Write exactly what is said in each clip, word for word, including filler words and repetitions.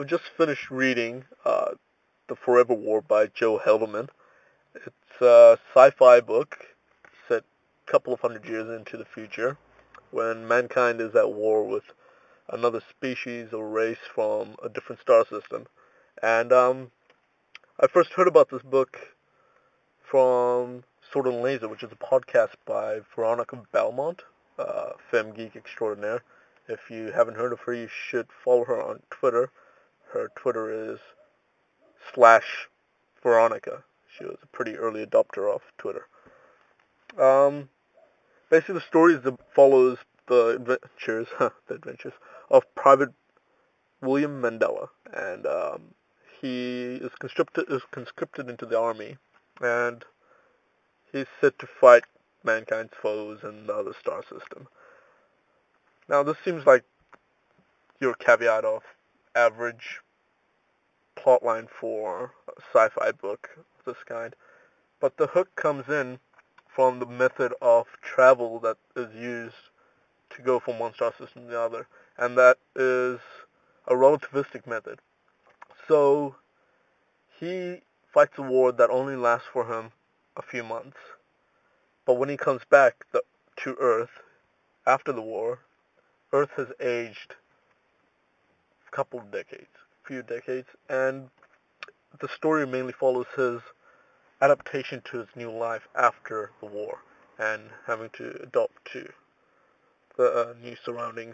I just finished reading uh, The Forever War by Joe Haldeman. It's a sci-fi book set a couple of hundred years into the future when mankind is at war with another species or race from a different star system. And um, I first heard about this book from Sword and Laser, which is a podcast by Veronica Belmont, uh, femme geek extraordinaire. If you haven't heard of her, you should follow her on Twitter. Her Twitter is slash Veronica. She was a pretty early adopter of Twitter. Um, basically, the story is the, follows the adventures, the adventures of Private William Mandela, and um, he is conscripted is conscripted into the army, and he's set to fight mankind's foes in the other star system. Now, this seems like your caveat of average plotline for a sci-fi book of this kind, but the hook comes in from the method of travel that is used to go from one star system to the other, and that is a relativistic method. So he fights a war that only lasts for him a few months, but when he comes back the, to Earth after the war, Earth has aged a couple of decades, a few decades, and the story mainly follows his adaptation to his new life after the war and having to adapt to the uh, new surroundings.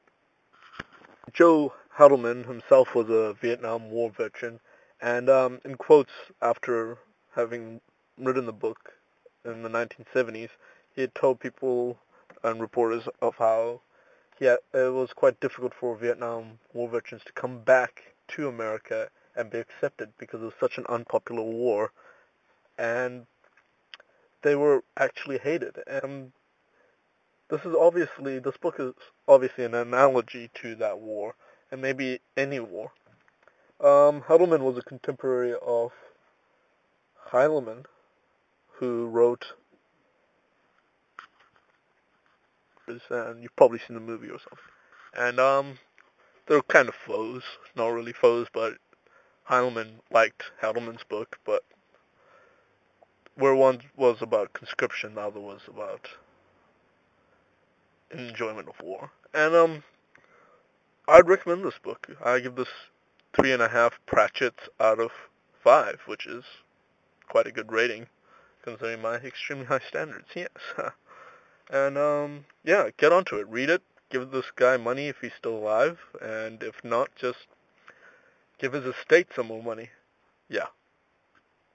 Joe Haldeman himself was a Vietnam War veteran, and um, in quotes after having written the book in the nineteen seventies, he had told people and reporters of how he had, it was quite difficult for Vietnam War veterans to come back to America and be accepted because it was such an unpopular war, and they were actually hated. And this is obviously, this book is obviously an analogy to that war, and maybe any war. Um, Haldeman was a contemporary of Heilemann, who wrote, and you've probably seen the movie or something. And um, they're kind of foes, not really foes, but Heilemann liked Haldeman's book, but where one was about conscription, the other was about enjoyment of war. And um, I'd recommend this book. I give this three and a half Pratchetts out of five, which is quite a good rating considering my extremely high standards. Yes. And um, yeah, get onto it. Read it. Give this guy money if he's still alive, and if not, just give his estate some more money. Yeah.